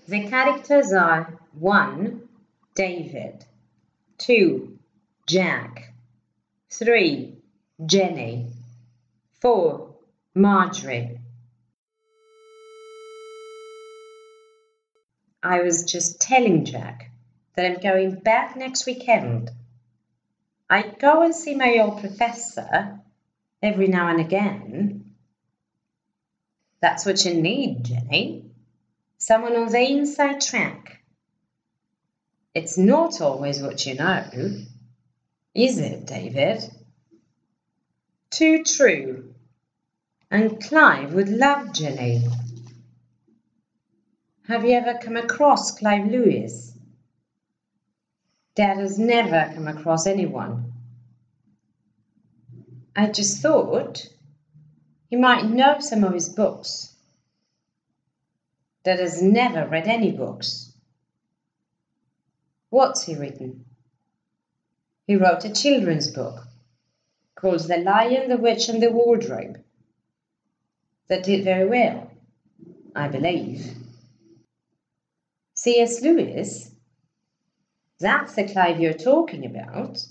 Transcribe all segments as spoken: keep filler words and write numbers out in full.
The characters are one. David, two. Jack, three. Jenny, four. Marjorie. I was just telling Jack that I'm going back next weekend. I go and see my old professor every now and again. That's what you need, Jenny. Someone on the inside track. It's not always what you know, is it, David? Too true. And Clive would love Jenny. Have you ever come across Clive Lewis? Dad has never come across anyone. I just thought he might know some of his books. Dad has never read any books. What's he written? He wrote a children's book called The Lion, the Witch and the Wardrobe. That did very well, I believe. C S Lewis? That's the Clive you're talking about.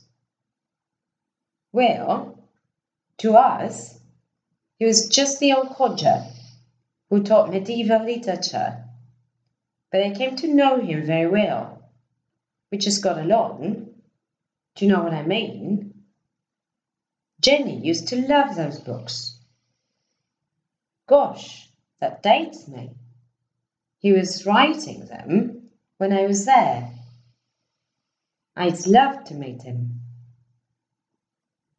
Well, to us, he was just the old codger who taught medieval literature. But I came to know him very well. We just got along. Do you know what I mean? Jenny used to love those books. Gosh, that dates me. He was writing them when I was there. I'd love to meet him.